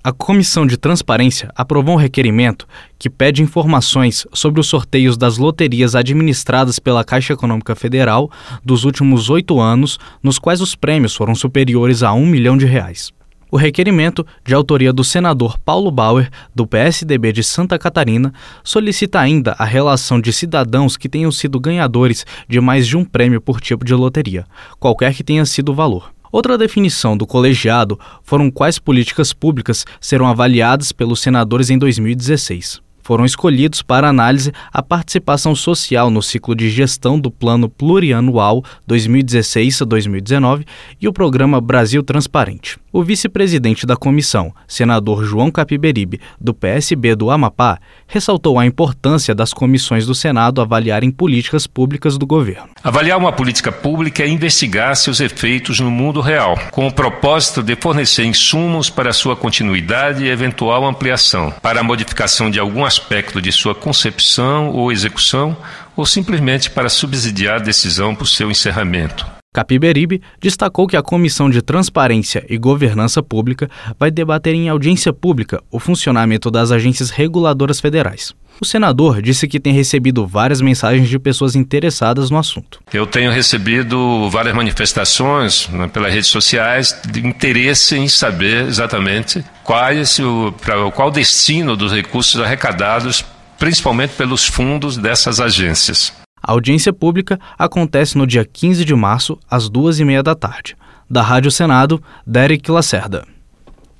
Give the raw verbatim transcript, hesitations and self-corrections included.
A Comissão de Transparência aprovou um requerimento que pede informações sobre os sorteios das loterias administradas pela Caixa Econômica Federal dos últimos oito anos, nos quais os prêmios foram superiores a um milhão de reais. O requerimento, de autoria do senador Paulo Bauer, do P S D B de Santa Catarina, solicita ainda a relação de cidadãos que tenham sido ganhadores de mais de um prêmio por tipo de loteria, qualquer que tenha sido o valor. Outra definição do colegiado foram quais políticas públicas serão avaliadas pelos senadores em dois mil e dezesseis. Foram escolhidos para análise a participação social no ciclo de gestão do Plano Plurianual dois mil e dezesseis a dois mil e dezenove e o Programa Brasil Transparente. O vice-presidente da comissão, senador João Capiberibe, do P S B do Amapá, ressaltou a importância das comissões do Senado avaliarem políticas públicas do governo. Avaliar uma política pública é investigar seus efeitos no mundo real, com o propósito de fornecer insumos para sua continuidade e eventual ampliação, para a modificação de algum aspecto de sua concepção ou execução, ou simplesmente para subsidiar a decisão por seu encerramento. Capiberibe destacou que a Comissão de Transparência e Governança Pública vai debater em audiência pública o funcionamento das agências reguladoras federais. O senador disse que tem recebido várias mensagens de pessoas interessadas no assunto. Eu tenho recebido várias manifestações, né, pelas redes sociais de interesse em saber exatamente quais o, pra, qual o destino dos recursos arrecadados, principalmente pelos fundos dessas agências. A audiência pública acontece no dia quinze de março, às duas e meia da tarde. Da Rádio Senado, Derek Lacerda.